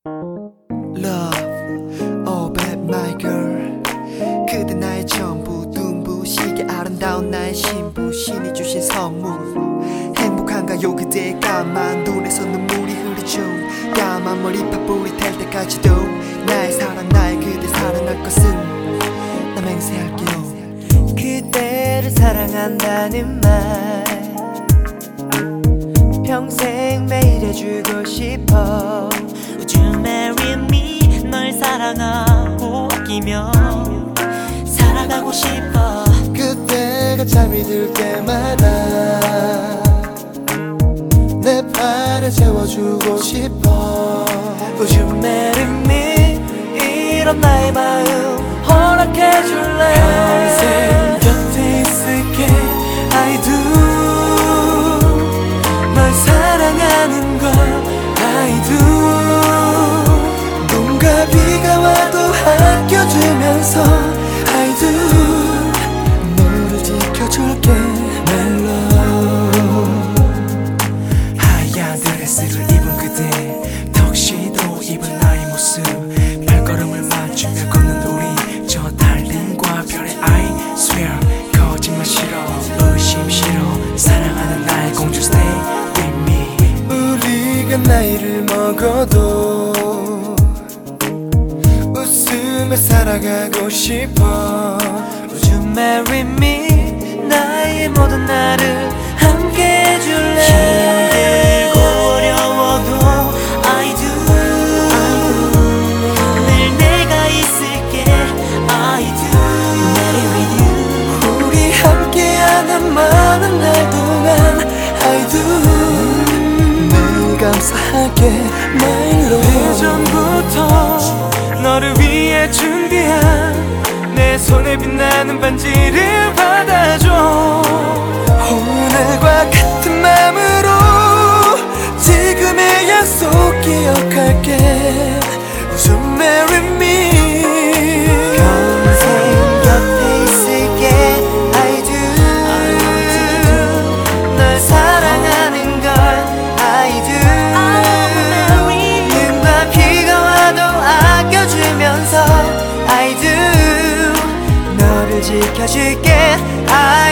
Love, oh babe my girl. 그대 나의 전부 눈부시게 아름다운 나의 신부. 신이 주신 선물. 행복한가요 그대의 까만 눈에서 눈물이 흐르죠. 까만 머리파뿌리 될 때까지도 나의 사랑 나의 그대 사랑할 것은 나 맹세할게요. 그대를 사랑한다는 말 평생 매일 해주고 싶어. Would you marry me? 널 사랑하고 아끼며 살아가고 싶어. 그때가 잠이 들 때마다 내 팔에 채워주고 싶어. Would you marry me? 이런 나의 마음 허락해줄래? 평생 곁에 있을게 I do. 널 사랑하는 걸 I do. 눈과 비가 와도 아껴주면서 I do. 너를 지켜줄게 my love. 하얀 드레스를 입은 그대 턱시도 입은 나의 모습 발걸음을 맞추며 걷는 우리 저 달님과 별의 I swear 거짓말 싫어 의심 싫어 사랑하는 나의 공주 stay with me. 우리가 나이를 먹어도 웃으며 살아가고 싶어. Would you marry me? 나의 모든 나를 함께 해줄래? 힘들고 어려워도 I do. 늘 내가 있을게 I do. Marry with you. 우리 함께하는 많은 날 동안 I do. 늘 감사하게 my love. 예전부터 너를 위해 준비한 내 손에 빛나는 반지를 받아줘. 오늘과 같은 마음으로 지금의 약속 기억할게. Would you marry me? 평생 곁에 있을게 I do. 널 사랑하는 걸 I do. 눈과 비가 와도 아껴주면서 I do. 너를 지켜줄게 I